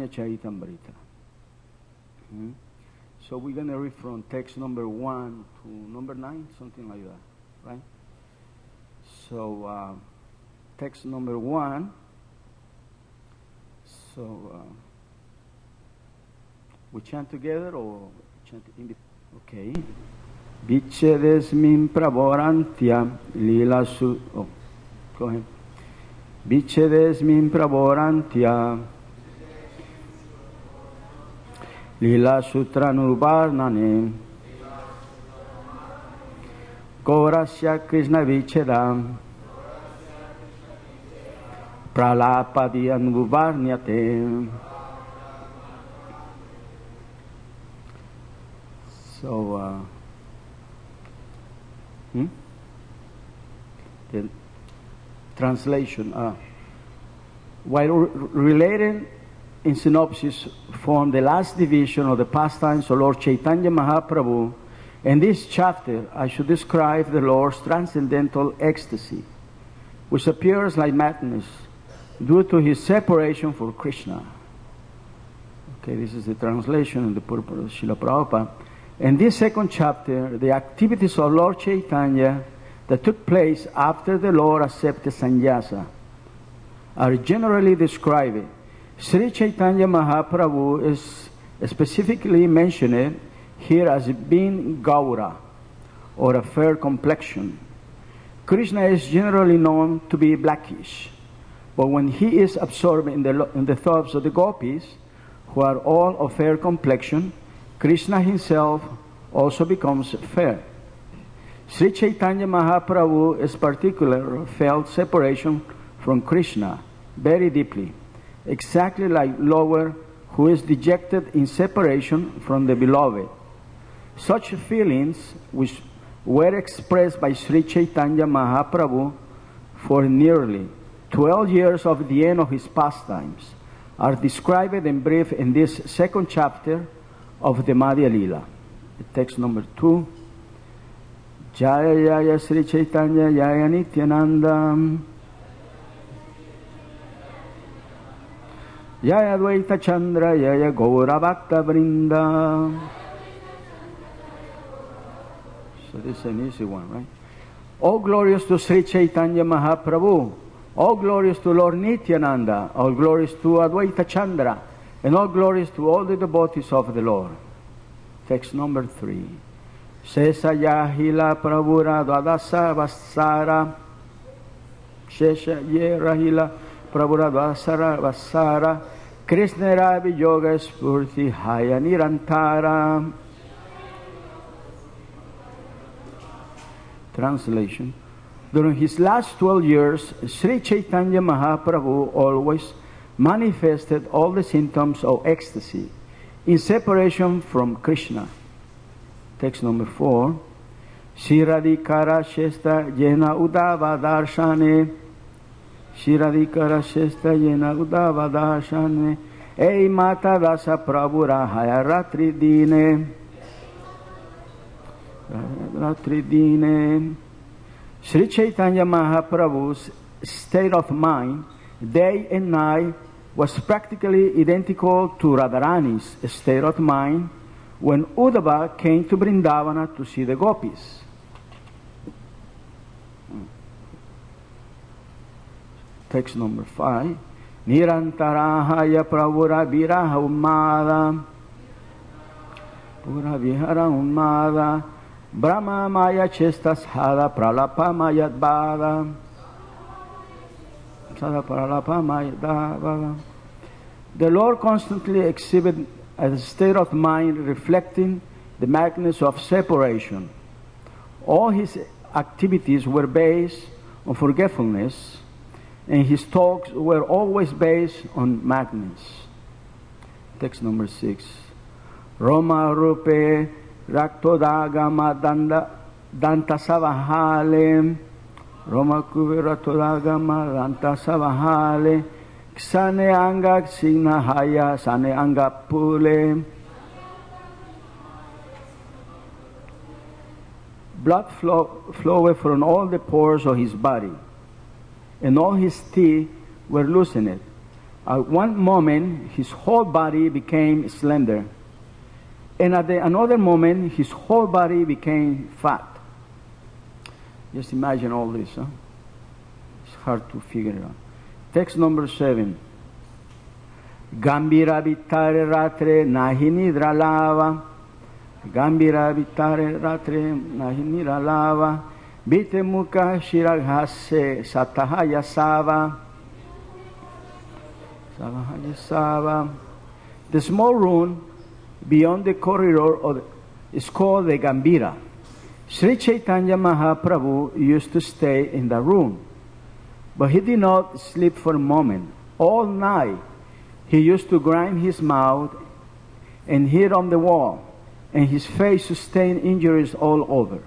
Chaitanya Charitamrita. So we're going to read from text number 1 to number 9, something like that, right? So text number 1. So we chant together or chant in between? Okay. Vichedesmin pravorantya lila su... Oh, go ahead. Vichedesmin pravorantya lila sutranurvarnane Gaurasya Krishna vichedam pralapadiyanvuvarnyate. So, the translation. While relating in synopsis from the last division of the pastimes of Lord Chaitanya Mahaprabhu, in this chapter I should describe the Lord's transcendental ecstasy, which appears like madness due to his separation from Krishna. Okay, this is the translation in the purport of Srila Prabhupada. In this second chapter, the activities of Lord Chaitanya that took place after the Lord accepted sannyasa are generally described. Sri Chaitanya Mahaprabhu is specifically mentioned here as being Gaura, or a fair complexion. Krishna is generally known to be blackish, but when he is absorbed in the thoughts of the gopis, who are all of fair complexion, Krishna himself also becomes fair. Sri Chaitanya Mahaprabhu is particular felt separation from Krishna very deeply, exactly like Lover, who is dejected in separation from the beloved. Such feelings, which were expressed by Sri Chaitanya Mahaprabhu for nearly 12 years of the end of his pastimes, are described in brief in this second chapter of the Madhya Lila. Text number 2. Jaya Jaya Sri Chaitanya Jaya Nityananda Jaya Advaita Chandra Jaya Gaura Bhakta Vrinda. So this is an easy one, right? All glorious to Sri Chaitanya Mahaprabhu, all glorious to Lord Nityananda, all glorious to Advaita Chandra, and all glorious to all the devotees of the Lord. Text number 3. Sesa Yahila Prabhura Dvadasa Vasara Shesha Yerahila Prabhura Dvasara Vasara Krishna Ravi Yoga Spurti Haya Nirantara. Translation. During his last 12 years, Sri Chaitanya Mahaprabhu always manifested all the symptoms of ecstasy in separation from Krishna. Text number 4. Shiradikara Shesta Jena Udava Darshane Shiradikara Shesta Jena Udava Darshane Ei Mata Dasa Prabhura Haya Ratri Dine Ratri Dine. Sri Chaitanya Mahaprabhu's state of mind, day and night, was practically identical to Radharani's state of mind when Uddhava came to Vrindavana to see the gopis. Text number 5. Nirantarahaya Prabhura Viraha Ummada Pura Vihara Ummada Brahma Maya Chestas Hada Pralapa Mayadbada Sada Pralapa Mayadbada. The Lord constantly exhibited a state of mind reflecting the madness of separation. All his activities were based on forgetfulness, and his talks were always based on madness. Text number 6. Roma Rupe Raktodagama Danta Savahale Roma Kuve Raktodagama Danta Savahale Sane Anga Signa Haya Sane Anga Pule. Blood flowed from all the pores of his body, and all his teeth were loosened. At one moment, his whole body became slender. And at another moment, his whole body became fat. Just imagine all this, huh? It's hard to figure it out. Text number 7. Gambira vitare ratre nahi nidra lava. Gambira vitare ratre nahi nidra lava. Vite mukha shiraghase satahaya sava. Satahaya sava. The small room beyond the corridor is called the Gambira. Sri Chaitanya Mahaprabhu used to stay in the room, but he did not sleep for a moment. All night he used to grind his mouth and hit on the wall, and his face sustained injuries all over.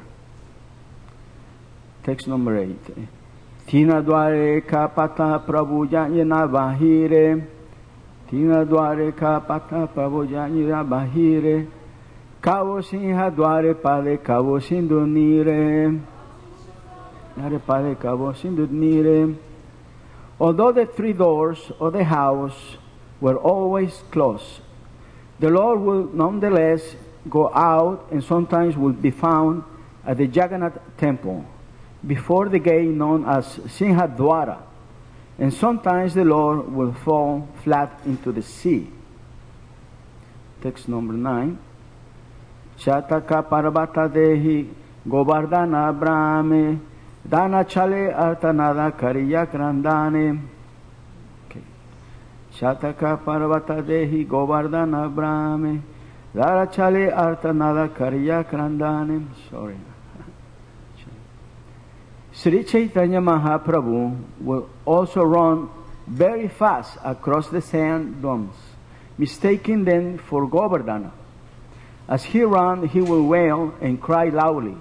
Text number 8. Tina dware ka pata prabhu janyana bahire. Tina dware ka pata prabhu janyana bahire. Kavo sinha dware pade kavo sindhu nire. Dware pade kavo sindhu nire. Although the 3 doors of the house were always closed, the Lord will nonetheless go out and sometimes will be found at the Jagannath temple before the gate known as Sinhadwara, and sometimes the Lord will fall flat into the sea. Text number 9. Chataka parvata dehi govardhana brahme dana chale artanada kariya krandane. Okay. Chataka parvata dehi govardhana brahme dana chale artanada kariya krandane. Sorry. Sri Chaitanya Mahaprabhu will also run very fast across the sand dunes, mistaking them for Govardhana. As he ran, he will wail and cry loudly.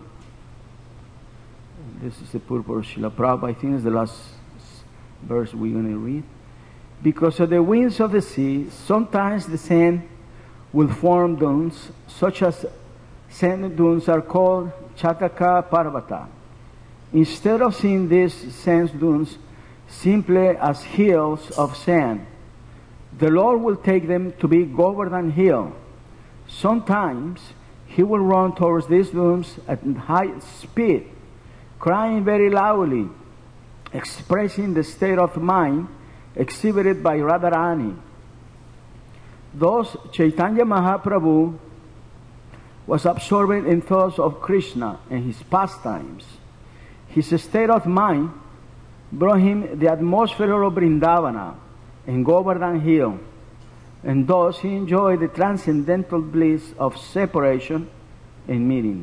This is the purport of Srila Prabhupada. I think it's the last verse we're going to read. Because of the winds of the sea, sometimes the sand will form dunes, such as sand dunes are called Chataka Parvata. Instead of seeing these sand dunes simply as hills of sand, the Lord will take them to be Govardhan Hill. Sometimes he will run towards these dunes at high speed, crying very loudly, expressing the state of mind exhibited by Radharani. Thus, Chaitanya Mahaprabhu was absorbed in thoughts of Krishna and his pastimes. His state of mind brought him the atmosphere of Vrindavana and Govardhan Hill, and thus he enjoyed the transcendental bliss of separation and meeting.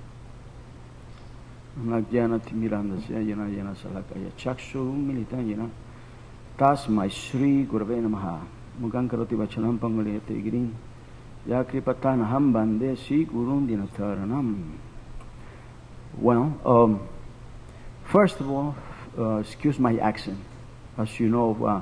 Tasmai Shri Gurave Namaha Mugang Karoti Vachanam Pangalete Girin Yakripatan Hambande Sri Gurun Dinataranam. Well, first of all, excuse my accent. As you know,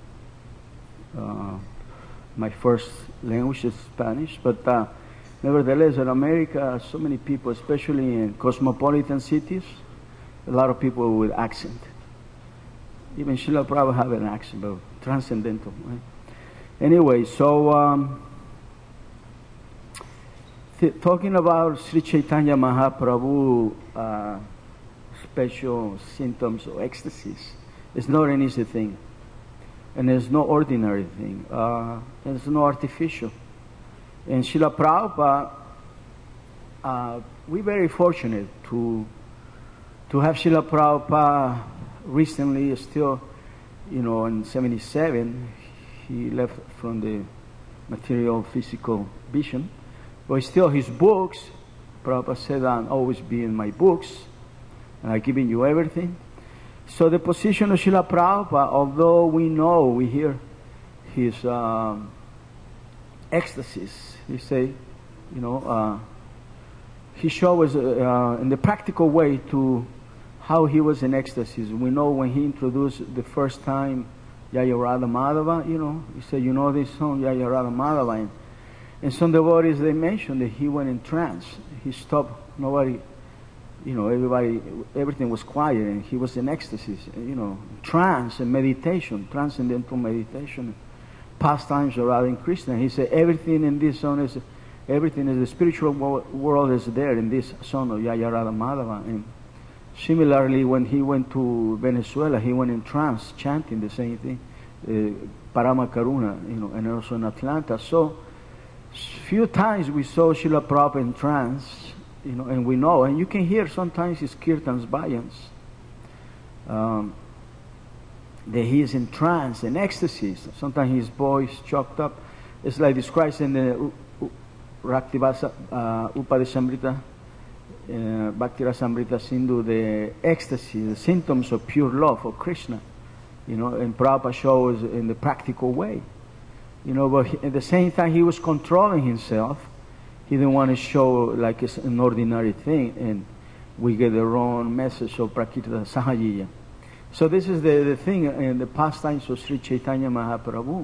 my first language is Spanish, but nevertheless, in America, so many people, especially in cosmopolitan cities, a lot of people with accent. Even Srila Prabhupada have an accent, but transcendental. Right? Anyway, so talking about Sri Chaitanya Mahaprabhu, special symptoms of ecstasies, it's not an easy thing. And it's no ordinary thing. It's no artificial. And Srila Prabhupada, we're very fortunate to have Srila Prabhupada recently, still, in 77, he left from the material physical vision. But still his books, Prabhupada said, I'll always be in my books, and I've given you everything. So the position of Srila Prabhupada, although we hear his ecstasies, he say, he shows us in the practical way to how he was in ecstasies. We know when he introduced the first time Jaya Radha Madhava, he said, this song, Jaya Radha Madhava. And some devotees, they mentioned that he went in trance. He stopped, nobody everything was quiet, and he was in ecstasy, trance and meditation, transcendental meditation, pastimes of Radha Krishna. He said everything in this song is, everything is the spiritual world is there in this song of Jaya Radha Madhava. And similarly, when he went to Venezuela, he went in trance, chanting the same thing, Parama Karuna, and also in Atlanta. So, few times we saw Srila Prabhupada in trance, and we know, and you can hear sometimes his kirtans, bhajans, that he is in trance and ecstasy. Sometimes his voice choked up. It's like described in the Raktivasa Upadesamrita, Bhakti Rasamrita Sindhu, the ecstasy, the symptoms of pure love for Krishna. And Prabhupada shows in the practical way. But at the same time he was controlling himself. He didn't want to show like it's an ordinary thing, and we get the wrong message of Prakirta Sahajiya. So this is the thing in the pastimes of Sri Chaitanya Mahaprabhu.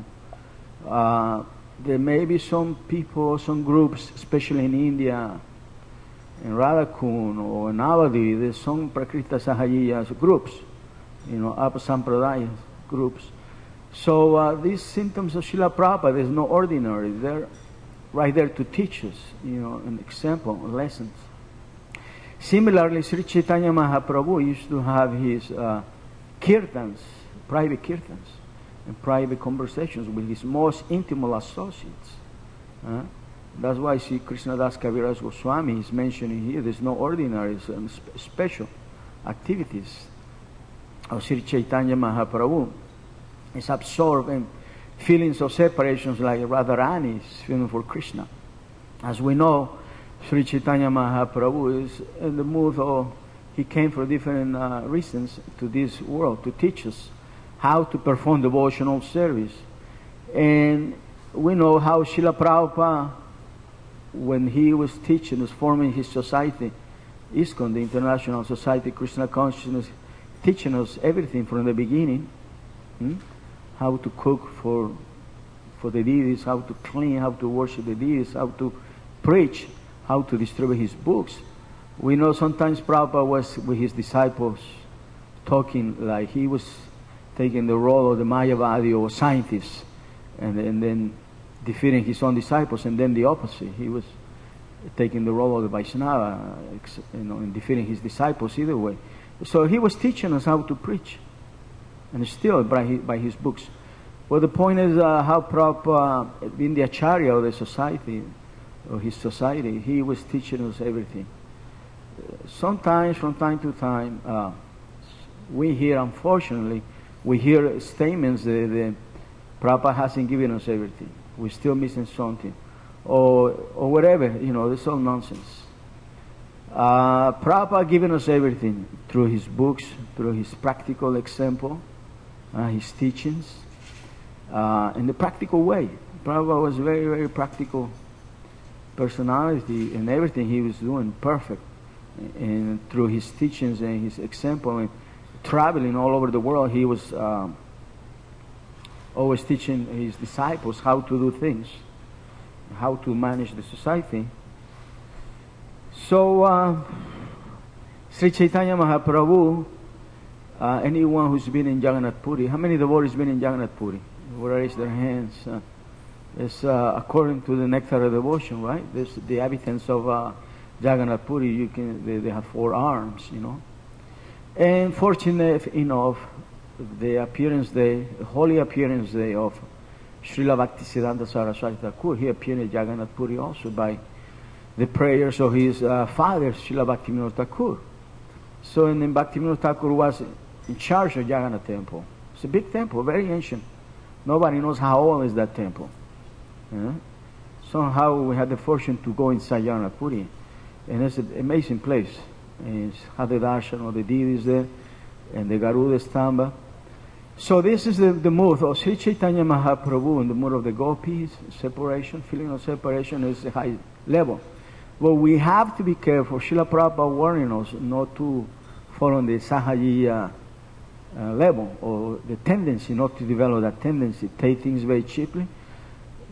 There may be some people, some groups, especially in India, in Radhakund or in Navadvipa, there's some Prakrita Sahajiya groups, Apasampradaya groups. So these symptoms of Srila Prabhupada, there's no ordinary. They're right there to teach us, an example, lessons. Similarly, Sri Chaitanya Mahaprabhu used to have his kirtans, private kirtans, and private conversations with his most intimate associates. That's why Sri Krishnadas Kaviraj Goswami is mentioning here, there's no ordinary, special activities of Sri Chaitanya Mahaprabhu. It's absorbed in feelings of separations like Radharani's feeling for Krishna. As we know, Sri Chaitanya Mahaprabhu is in the mood of, he came for different reasons to this world to teach us how to perform devotional service. And we know how Srila Prabhupada, when he was teaching us, forming his society, ISKCON, the International Society of Krishna Consciousness, teaching us everything from the beginning. How to cook for the deities, how to clean, how to worship the deities, how to preach, how to distribute his books. We know sometimes Prabhupada was with his disciples talking like he was taking the role of the Mayavadi or scientist, and then defeating his own disciples, and then the opposite. He was taking the role of the Vaishnava, and defeating his disciples either way. So he was teaching us how to preach, and still by his books. Well, the point is how Prabhupada, being the Acharya of the society, of his society, he was teaching us everything. Sometimes, from time to time, we hear, unfortunately, we hear statements that Prabhupada hasn't given us everything. We're still missing something. Or whatever, it's all nonsense. Prabhupada given us everything through his books, through his practical example, his teachings, in the practical way. Prabhupada was very, very practical personality, and everything he was doing perfect. And through his teachings and his example, and traveling all over the world, he was always teaching his disciples how to do things, how to manage the society. So, Sri Chaitanya Mahaprabhu, anyone who's been in Jagannath Puri, how many devotees been in Jagannath Puri? Raise their hands. It's according to the nectar of devotion, right? There's the inhabitants of Jagannath Puri. They have 4 arms, And fortunate enough, the appearance day, the holy appearance day of Srila Bhaktisiddhanta Saraswati Thakur, he appeared in Jagannath Puri also by the prayers of his father, Srila Bhaktivinoda Thakur. So, and then Bhaktivinoda Thakur was in charge of Jagannath Temple. It's a big temple, very ancient. Nobody knows how old is that temple. Somehow we had the fortune to go inside Jagannath Puri, and it's an amazing place. And it's had the darshan of the deities there, and the Garuda Stamba. So this is the mood of Sri Chaitanya Mahaprabhu, and the mood of the gopis, separation, feeling of separation is a high level. But we have to be careful. Srila Prabhupada warning us not to fall on the Sahajiya level, or the tendency not to develop that tendency, take things very cheaply,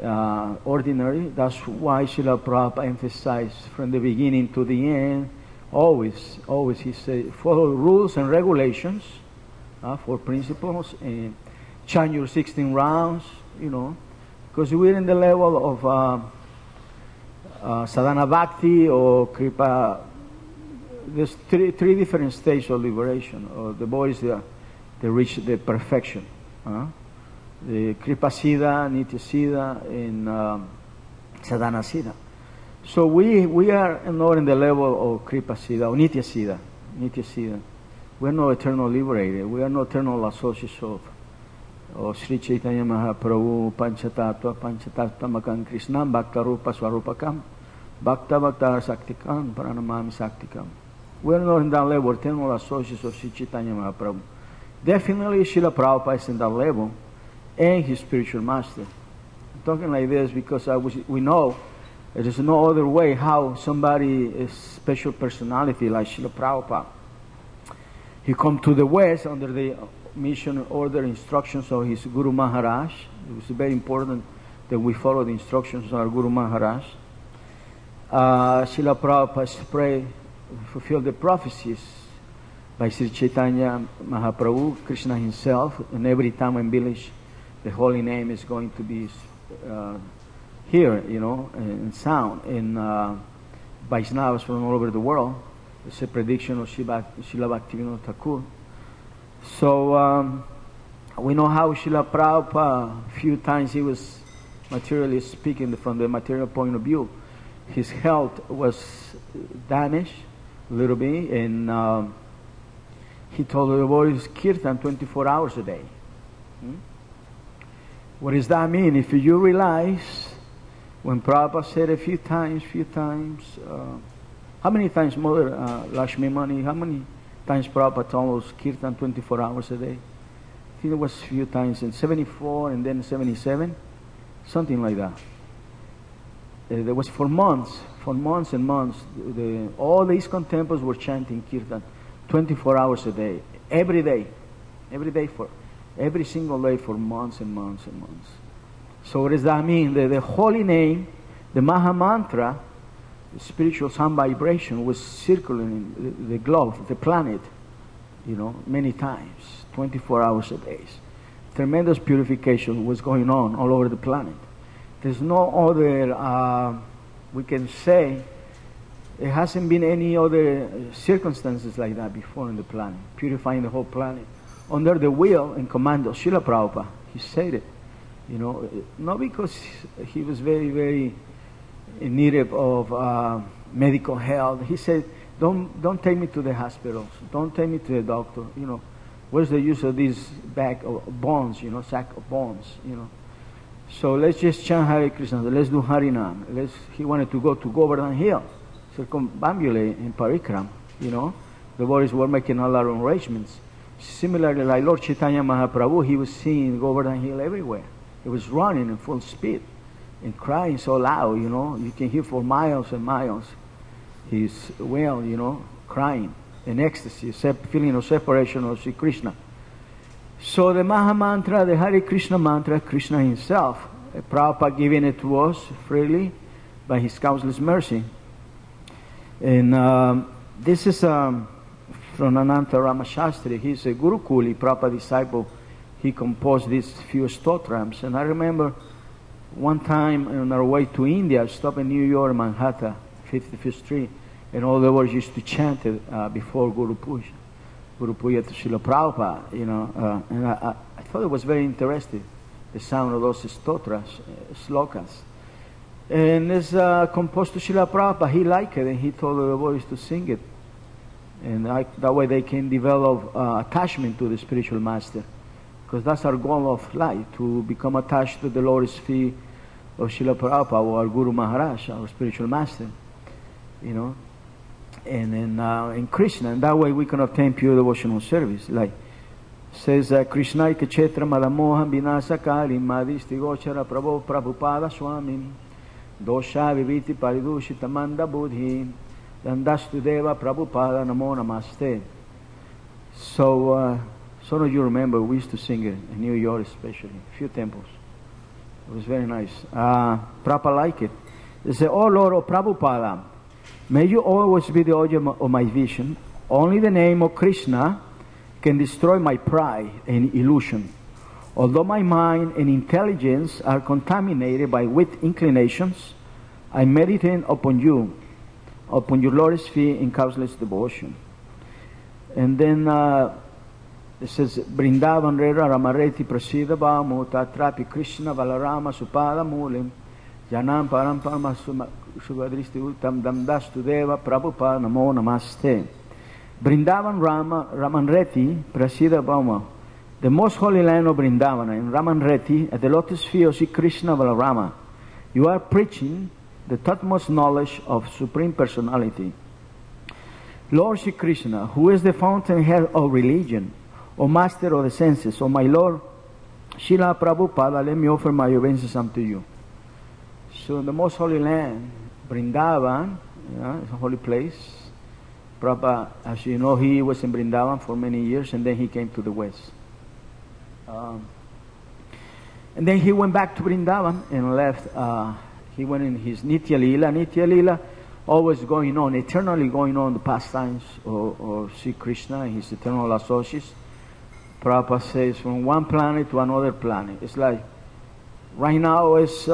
ordinary. That's why Srila Prabhupada emphasized from the beginning to the end, Always he said, follow rules and regulations, for principles, and chant your 16 rounds, because we're in the level of sadhana bhakti or kripa. There's three different stages of liberation. The boys, they reach the perfection. The kripa siddha, nitya siddha, and sadhana siddha. So we are not in the level of kripa siddha or nitya siddha. We are not eternal liberated. We are not eternal associates of Sri Chaitanya Mahaprabhu, Panchatattva-makam Krishnam, Bhakta Rupa Swarupakam, Bhakta Saktikam, Pranamami Saktikam. We are not in that level, eternal associates of Sri Chaitanya Mahaprabhu. Definitely Srila Prabhupada is in that level, and his spiritual master. I'm talking like this because we know there is no other way how somebody is special personality like Srila Prabhupada. He come to the West under the mission order instructions of his Guru Maharaj. It was very important that we follow the instructions of our Guru Maharaj. Srila Prabhupada fulfilled the prophecies by Sri Chaitanya Mahaprabhu, Krishna himself, and every town and village the holy name is going to be here, in sound, in Vaishnavas from all over the world. It's a prediction of Srila Bhaktivinoda Thakur. So we know how Srila Prabhupada, a few times he was materially speaking from the material point of view. His health was damaged a little bit, and he told the boys kirtan 24 hours a day. What does that mean? If you realize, when Prabhupada said a few times, how many times Mother Lakshmi Mani, how many times Prabhupada told us kirtan 24 hours a day? I think it was a few times, in 74 and then 77, something like that. There was for months and months, all the ISKCON temples were chanting kirtan 24 hours a day, every single day for months and months and months. So what does that mean? The holy name, the Maha Mantra, the spiritual sound vibration was circling the globe, the planet, many times, 24 hours a day. Tremendous purification was going on all over the planet. There's no other, we can say, there hasn't been any other circumstances like that before in the planet, purifying the whole planet, under the will and command of Srila Prabhupada. He said it, not because he was very, very in need of medical help. He said, don't take me to the hospitals, don't take me to the doctor, what's the use of this bag of bones, sack of bones, So let's just chant Hare Krishna, let's do Harinam. He wanted to go to Govardhan Hill, circumambulate in Parikram, The boys were making a lot of arrangements. Similarly, like Lord Chaitanya Mahaprabhu, he was seeing Govardhan Hill everywhere. He was running in full speed and crying so loud, You can hear for miles and miles his wail, crying in ecstasy, feeling of separation of Sri Krishna. So the Maha Mantra, the Hare Krishna mantra, Krishna himself, Prabhupada giving it to us freely by his countless mercy. And this is from Ananta Ramashastri. He's a Gurukuli, Prabhupada disciple. He composed these few stotrams. And I remember one time on our way to India, I stopped in New York, Manhattan, 55th Street, and all the words used to chant it before Guru Puja to Srila Prabhupada, and I thought it was very interesting, the sound of those stotras, slokas. And it's composed to Srila Prabhupada. He liked it, and he told the boys to sing it. And that way they can develop attachment to the spiritual master. Because that's our goal of life, to become attached to the Lotus feet of Srila Prabhupada, or our Guru Maharaj, our spiritual master. And in Krishna, and that way we can obtain pure devotional service. Like says Krishna Ikechetra Madamoham Vinasakari Madisti Gochara Prabhupada Swami Dosha Viviti Paridushita Manda Buddhi Dandastu Deva Prabhupada Namo Namaste. So some of you remember we used to sing it in New York, especially a few temples. It was very nice. Prabhupada liked it. They say, "Oh Lord, oh Prabhupada, May you always be the object of my vision. Only the name of Krishna can destroy my pride and illusion. Although my mind and intelligence are contaminated by weak inclinations, I meditate upon you, upon your lotus feet in causeless devotion. And then it says, Brindavan Rera Ramareti Prasida Bhamu Tatrapi Krishna Valarama Supada Mulim Janam Parampama Suvadristi Uttam Damdastu Deva Prabhupada Namo Namaste. Brindavan Ramanreti Prasida Bhamu, the most holy land of Vrindavana, in Ramanreti, at the lotus feet of Sri Krishna Balarama, you are preaching the topmost knowledge of Supreme Personality. Lord Sri Krishna, who is the fountainhead of religion, O Master of the senses, O my Lord, Srila Prabhupada, let me offer my obeisances unto you. So in the most holy land, Vrindavan, it's a holy place. Prabhupada, as you know, he was in Vrindavan for many years, and then he came to the West. And then he went back to Vrindavan and left. He went in his Nitya Lila. Nitya Lila, always going on, eternally going on, the pastimes of Sri Krishna and his eternal associates. Prabhupada says, from one planet to another planet. It's like, right now it's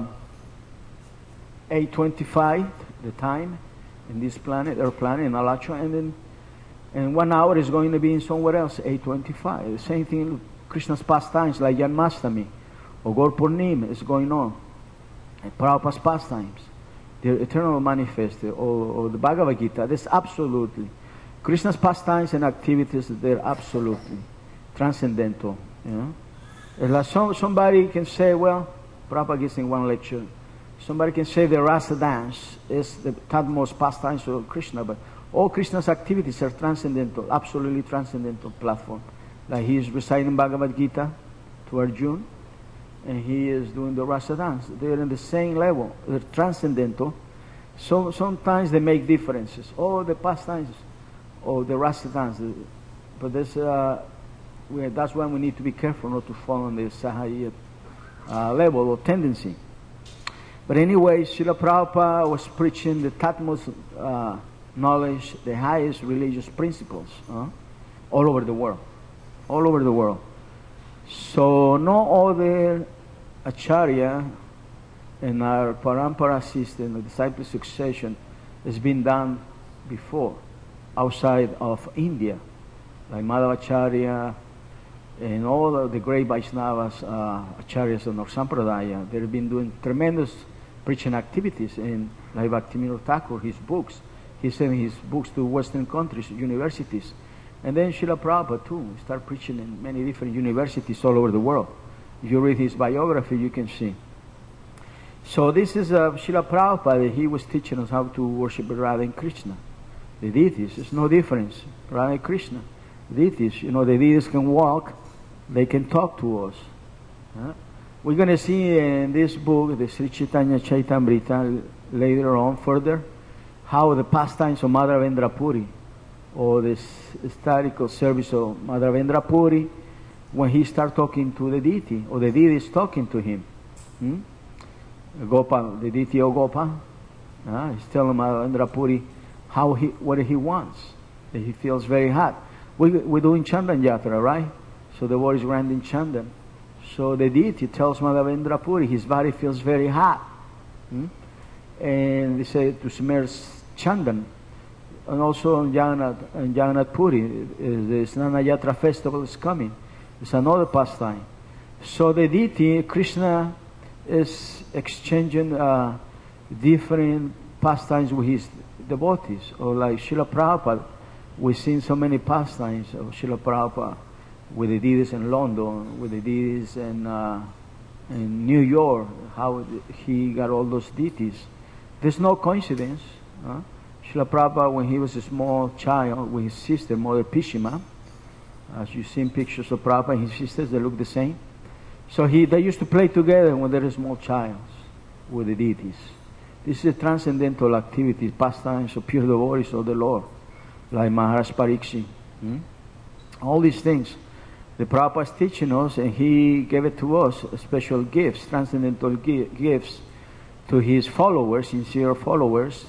8:25, the time, in this planet, our planet, in Alachua, and then in 1 hour is going to be in somewhere else, 8:25. The same thing, Krishna's pastimes, like Janmashtami, or Gaur Purnima is going on. And Prabhupada's pastimes, the eternal manifested, or the Bhagavad Gita, that's absolutely, Krishna's pastimes and activities, they're absolutely transcendental. You know? It's like somebody can say, well, Prabhupada gives in one lecture, somebody can say the Rasa dance is the topmost pastimes of Krishna, but all Krishna's activities are transcendental, absolutely transcendental platform. Like he is reciting Bhagavad Gita to Arjuna, and he is doing the Rasa dance. They're in the same level. They're transcendental. So sometimes they make differences. Oh, the pastimes, or the Rasa dance. But that's why we need to be careful not to fall on the Sahayat level or tendency. But anyway, Srila Prabhupada was preaching the topmost knowledge, the highest religious principles, all over the world. All over the world. So no other Acharya in our Parampara system, the disciple succession, has been done before, outside of India. Like Madhavacharya and all of the great Vaishnavas, Acharyas of Sampradaya, they've been doing tremendous preaching activities. And like Bhaktivinoda Thakur, his books, he sent his books to Western countries, universities. And then Srila Prabhupada too, started preaching in many different universities all over the world. If you read his biography, you can see. So this is Srila Prabhupada. He was teaching us how to worship Radha and Krishna. The deities, there's no difference. Radha and Krishna. Deities, the deities can walk, they can talk to us. We're going to see in this book, the Sri Chaitanya Chaitamrita, later on further, how the pastimes of Madhavendra Puri, or the historical service of Madhavendra Puri, when he starts talking to the deity, or the deity is talking to him. Gopal, the deity of Gopal, he's telling Madhavendra Puri what he wants. That he feels very hot. We're doing Chandan Yatra, right? So the word is granting Chandan. So the deity tells Madhavendra Puri his body feels very hot. And they say to smear Chandan. And also in Jagannath Puri, the Snana Yatra festival is coming. It's another pastime. So the deity, Krishna, is exchanging different pastimes with his devotees. Or like Srila Prabhupada, we've seen so many pastimes of Srila Prabhupada with the deities in London, with the deities in New York, how he got all those deities. There's no coincidence. Srila Prabhupada, when he was a small child with his sister, Mother Pishima, as you see in pictures of Prabhupada and his sisters, they look the same. So they used to play together when they were small childs with the deities. This is a transcendental activity, pastimes of pure devotees of the Lord, like Maharaj Parikshit. All these things, the Prabhupada is teaching us, and he gave it to us, special gifts, transcendental gifts to his followers, sincere followers.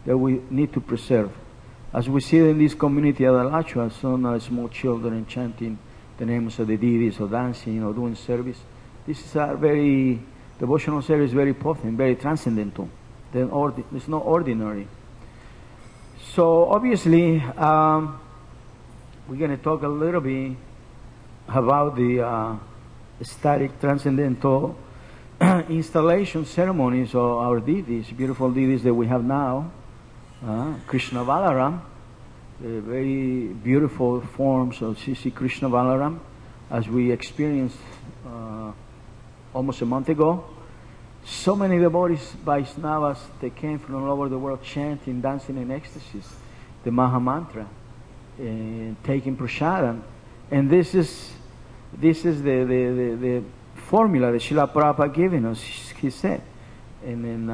that we need to preserve. As we see in this community at Alachua, some small children chanting the names of the deities, or dancing, or doing service. This is a very devotional service, very potent, very transcendental. It's not ordinary. So obviously, we're going to talk a little bit about the static transcendental installation ceremonies of our deities, beautiful deities that we have now. Krishna Balaram, the very beautiful forms of Sri Krishna Balaram, as we experienced almost a month ago. So many devotees, Vaishnavas, they came from all over the world chanting, dancing in ecstasies, the Maha Mantra, and taking prasadam. And this is the formula that Srila Prabhupada given us, he said. And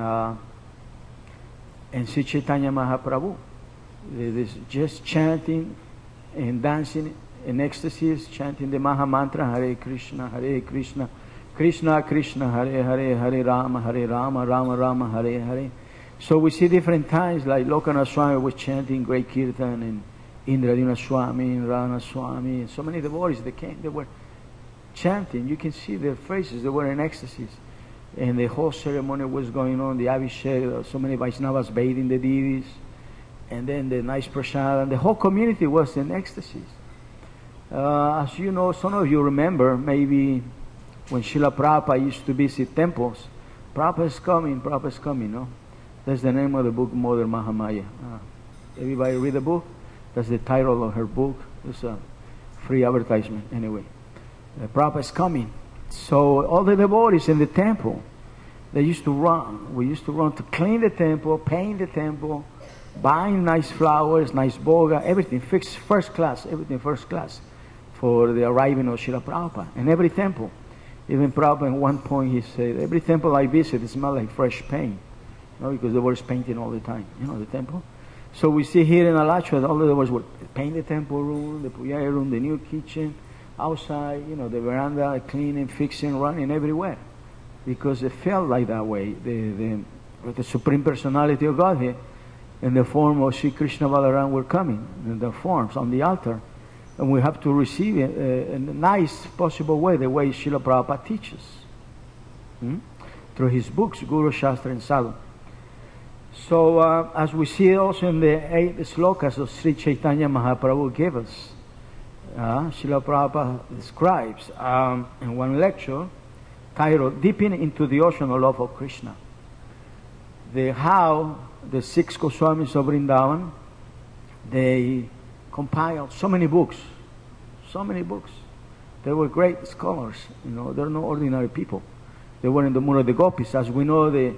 Sri Chaitanya Mahaprabhu, this just chanting and dancing in ecstasies, chanting the Maha Mantra, Hare Krishna, Krishna Krishna, Hare Hare, Hare Rama, Rama Rama, Hare Hare. So we see different times, like Lokanath Swami was chanting great kirtan, and Indradina Swami, and Rana Swami, and so many devotees that came, they were chanting. You can see their faces, they were in ecstasies. And the whole ceremony was going on, the Abhishek, so many Vaishnavas bathing the deities, and then the nice prasadam. The whole community was in ecstasies. As you know, some of you remember, maybe when Srila Prabhupada used to visit temples, Prabhupada is coming, no? That's the name of the book, Mother Mahamaya. Everybody read the book? That's the title of her book. It's a free advertisement, anyway. Prabhupada is coming. So all the devotees in the temple, they used to run. We used to run to clean the temple, paint the temple, buying nice flowers, nice boga, everything fixed first class, everything first class for the arriving of Srila Prabhupada. And every temple, even Prabhupada at one point he said, every temple I visit, it smells like fresh paint. You know, because they were painting all the time, you know, the temple. So we see here in Alachua, all the devotees would paint the temple room, the puja room, the new kitchen, outside, you know, the veranda, cleaning, fixing, running everywhere, because it felt like that way. The Supreme Personality of Godhead, in the form of Sri Krishna Balaram, were coming in their forms on the altar, and we have to receive it in a nice possible way, the way Srila Prabhupada teaches, through his books, Guru, Shastra, and Sadhu. So, as we see also in the 8 slokas of Sri Chaitanya Mahaprabhu gave us, Srila Prabhupada describes in one lecture titled Dipping into the Ocean of Love of Krishna, how the 6 Goswamis of Vrindavan, they compiled so many books. They were great scholars, you know, they're no ordinary people. They were in the mood of the gopis. As we know, the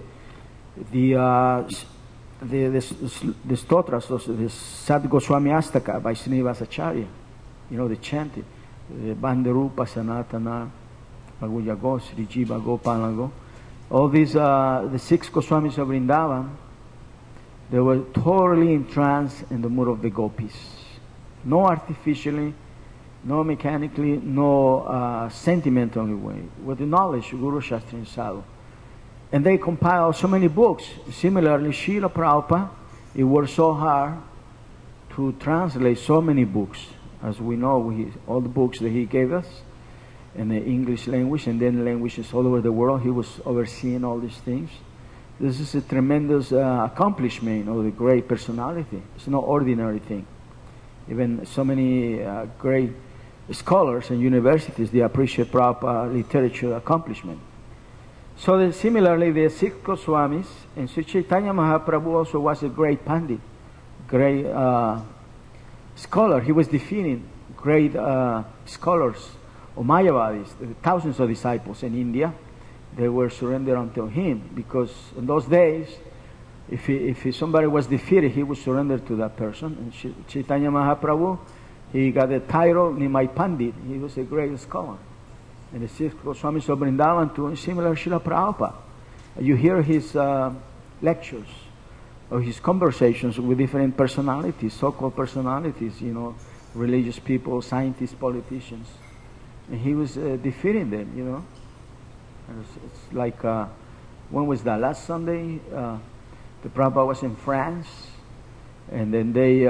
stotras, the Sat Goswami Astaka by Srinivas Acharya, you know, the chanted, the Bandarupa, Sanatana, Bhaguya Go, Sri Jiva Go, Palago. All these, the 6 Goswamis of Vrindavan, they were totally entranced in the mood of the gopis. No artificially, no mechanically, no sentimentally way. With the knowledge of Guru, Shastra, and Sadhu. And they compiled so many books. Similarly, Srila Prabhupada, it worked so hard to translate so many books. As we know, all the books that he gave us in the English language and then languages all over the world, he was overseeing all these things. This is a tremendous accomplishment of the great personality. It's no ordinary thing. Even so many great scholars and universities, they appreciate Prabhupada literature accomplishment. So similarly, the 6 Goswamis, and Sri Chaitanya Mahaprabhu also was a great Pandit, great scholar. He was defeating great scholars of Mayavadis, thousands of disciples in India. They were surrendered unto him, because in those days, if somebody was defeated, he would surrender to that person. And Chaitanya Mahaprabhu, he got the title Nimai Pandit. He was a great scholar. And the 6 Goswamis of Vrindavan too, similar Srila Prabhupada. You hear his lectures, or his conversations with different personalities, so-called personalities, you know, religious people, scientists, politicians. And he was defeating them, you know. And it's like, when was that? Last Sunday, The Prabhupada was in France, and then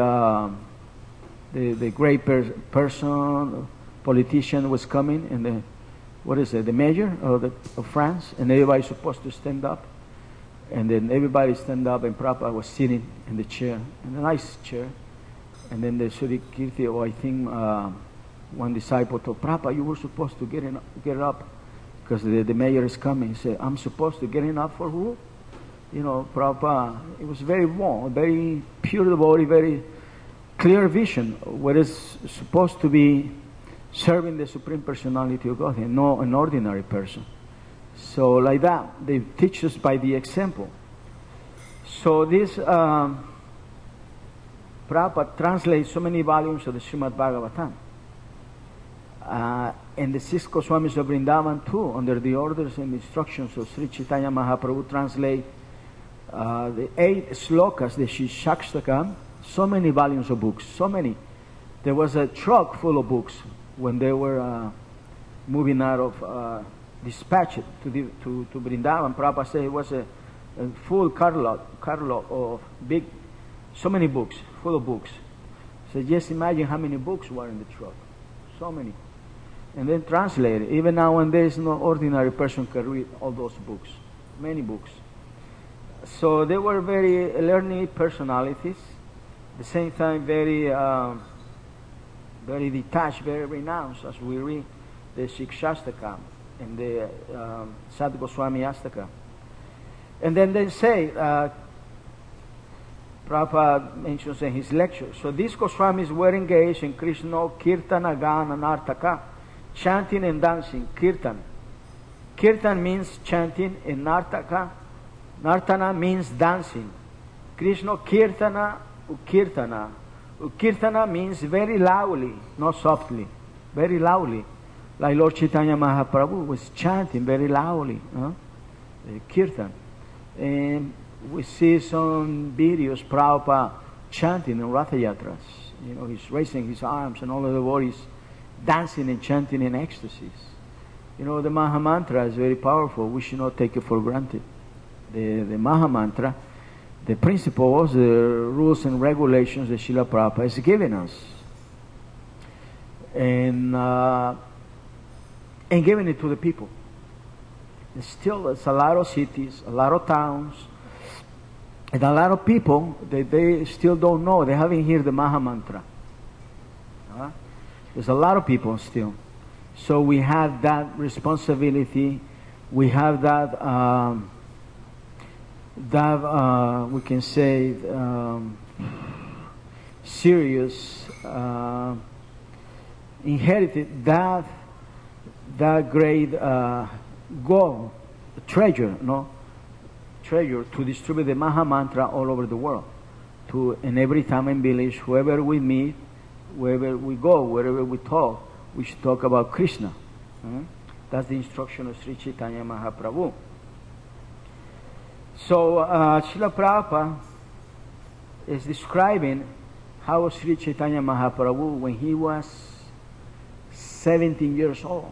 the great person, politician was coming, and the mayor of France, and everybody's supposed to stand up. And then everybody stand up, and Prabhupada was sitting in the chair, in a nice chair. And then the Sri Kirti, or I think one disciple told Prabhupada, you were supposed to get up, because the mayor is coming. He said, I'm supposed to get up for who? You know, Prabhupada, it was very warm, very pure devotee, very clear vision, what is supposed to be serving the Supreme Personality of Godhead, not an ordinary person. So like that, they teach us by the example. So this Prabhupada translates so many volumes of the Srimad Bhagavatam. And the 6 Goswamis of Vrindavan too, under the orders and instructions of Sri Chaitanya Mahaprabhu, translate the 8 slokas, the Shikshastakam, so many volumes of books, so many. There was a truck full of books when they were moving out of dispatched to Vrindavan. Prabhupada said it was a full catalog of so many books, full of books. So just imagine how many books were in the truck. So many. And then translated. Even nowadays, no ordinary person can read all those books. Many books. So they were very learned personalities. At the same time, very detached, very renounced, as we read the Shikshastakam and the Sad Goswami Astaka. And then they say, Prabhupada mentions in his lecture, so these Goswamis were engaged in Krishna, Kirtana, Gana, and Nartaka, chanting and dancing, Kirtan. Kirtan means chanting, and Nartaka, Nartana means dancing. Krishna, Kirtana, Ukirtana. Ukirtana means very loudly, not softly, very loudly. Like Lord Chaitanya Mahaprabhu was chanting very loudly, Kirtan. And we see some videos, Prabhupada chanting in Ratha Yatras. You know, he's raising his arms and all of the devotees dancing and chanting in ecstasies. You know, the Maha Mantra is very powerful. We should not take it for granted. The Maha Mantra, the principles, the rules and regulations that Srila Prabhupada has given us. And giving it to the people. There's a lot of cities, a lot of towns, and a lot of people that they still don't know. They haven't heard the Maha Mantra. There's a lot of people still. So we have that responsibility. We have that, we can say, serious, inherited that great goal, treasure, to distribute the Maha Mantra all over the world. In every town and village, wherever we meet, wherever we go, wherever we talk, we should talk about Krishna. That's the instruction of Sri Chaitanya Mahaprabhu. So Srila Prabhupada is describing how Sri Chaitanya Mahaprabhu, when he was 17 years old,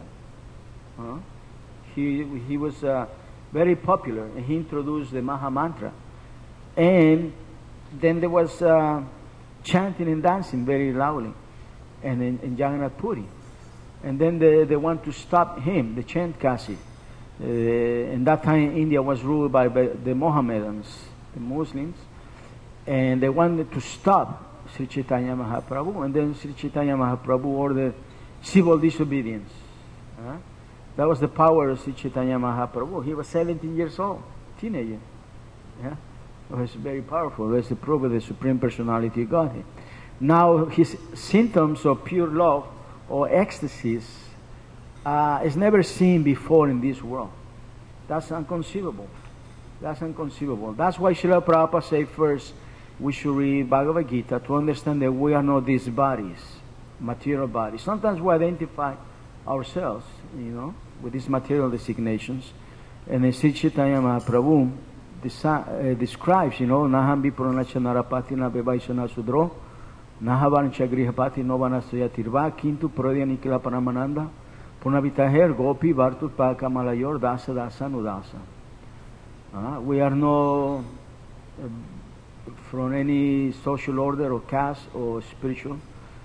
he was very popular, and he introduced the Maha Mantra. And then there was chanting and dancing very loudly, and in Jagannath Puri. And then they want to stop him, the chant Kasi. In that time, India was ruled by the Mohammedans, the Muslims, and they wanted to stop Sri Chaitanya Mahaprabhu. And then Sri Chaitanya Mahaprabhu ordered civil disobedience. That was the power of Sri Chaitanya Mahaprabhu. He was 17 years old, teenager. It was very powerful. That's the proof of the Supreme Personality of Godhead. Now, his symptoms of pure love or ecstasies is never seen before in this world. That's inconceivable. That's inconceivable. That's why Srila Prabhupada said first we should read Bhagavad Gita to understand that we are not these bodies, material bodies. Sometimes we identify ourselves, with these material designations. And then Sri Chaitanya Mahaprabhu describes, Naham Vipuranasya Narapati Nabevaisana Sudro, Nahavancha Grihapati Novanasya Tirva, Kintu Prodya Nikila Paramananda, Punavitaher Gopi Vartut Paka Malayor Dasa Dasa Nudasa. We are no from any social order or caste or spiritual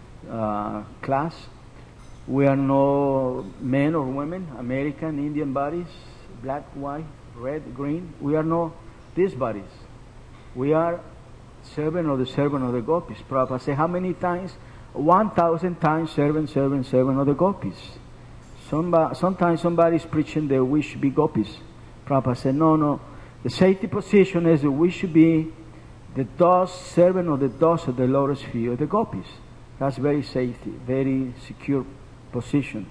class. We are no men or women, American, Indian bodies, black, white, red, green. We are no these bodies. We are servant of the gopis. Prabhupada said, how many times? 1,000 times servant of the gopis. Sometimes somebody is preaching that we should be gopis. Prabhupada said, no. The safety position is that we should be the servant of the lotus feet of the gopis. That's very safety, very secure position.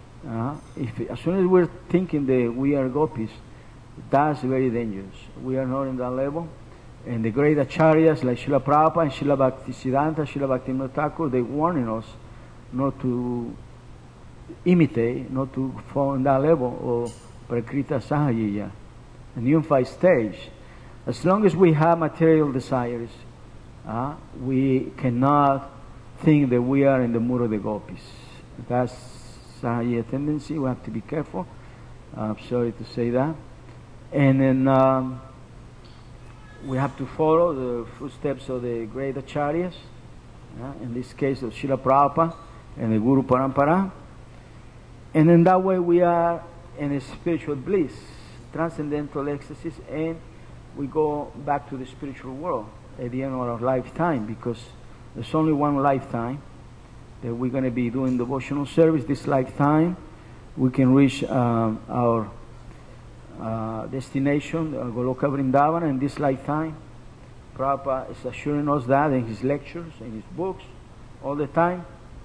As soon as we're thinking that we are gopis, that's very dangerous. We are not in that level. And the great acharyas like Srila Prabhupada and Srila Bhaktisiddhanta, Srila Bhaktivinoda Thakur, they warning us not to imitate, not to fall in that level of Prakrita Sahajiya, a unified stage. As long as we have material desires, we cannot think that we are in the mood of the gopis. That's Sahajiya tendency. We have to be careful. I'm sorry to say that. And then we have to follow the footsteps of the great acharyas, in this case of Srila Prabhupada and the Guru Parampara. And in that way we are in a spiritual bliss, transcendental ecstasy, and we go back to the spiritual world at the end of our lifetime, because there's only one lifetime that we're going to be doing devotional service. This lifetime we can reach our destination, Goloka Vrindavan, in this lifetime. Prabhupada is assuring us that in his lectures, in his books, all the time.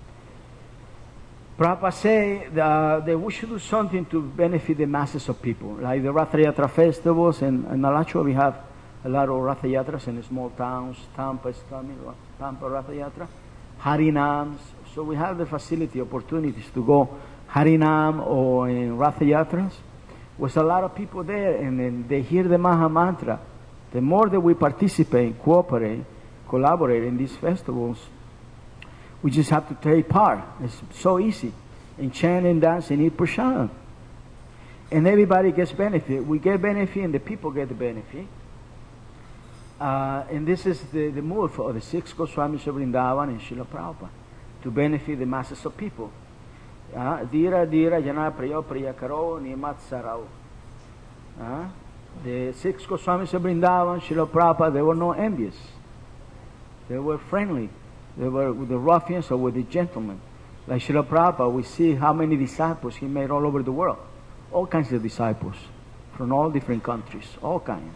Prabhupada say that we should do something to benefit the masses of people, like the Ratha Yatra festivals, and in Alachua we have a lot of Ratha Yatras in small towns. Tampa is coming, Tampa Ratha Yatra, Harinams. So we have the facility, opportunities to go Harinam or in Ratha Yatras. There's a lot of people there, and then they hear the Maha Mantra. The more that we participate, cooperate, collaborate in these festivals, we just have to take part. It's so easy. And chant and dance and eat prasad. And everybody gets benefit. We get benefit and the people get the benefit. And this is the mood for the six Goswamis of Vrindavan and Srila Prabhupada, to benefit the masses of people. Dira jana priya priya karo nimat sarao. The six Goswamis of Vrindavan, Srila Prabhupada, they were not envious. They were friendly. They were with the ruffians or with the gentlemen. Like Srila Prabhupada, we see how many disciples he made all over the world. All kinds of disciples from all different countries. All kinds.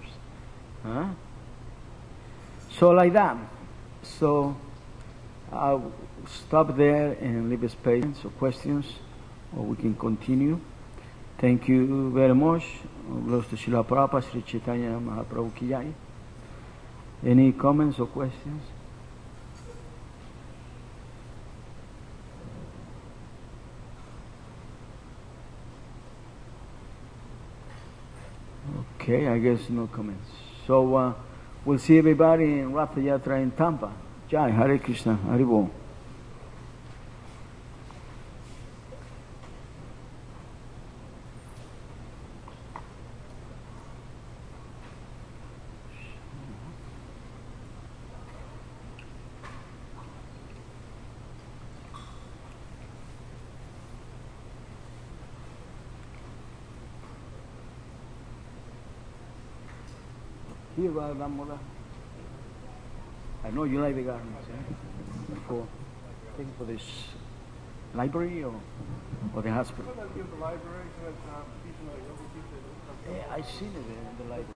So like that. So I'll stop there and leave space for questions, or we can continue. Thank you very much. Glories to Srila Prabhupada, Sri Chaitanya Mahaprabhu Ki Jai. Any comments or questions? Okay, I guess no comments. So we'll see everybody in Ratha Yatra in Tampa. Jai, Hare Krishna, Haribol. Here, Radhamoda. I know you like the garments, for this library or the hospital? The library, Yeah, I seen it in the library.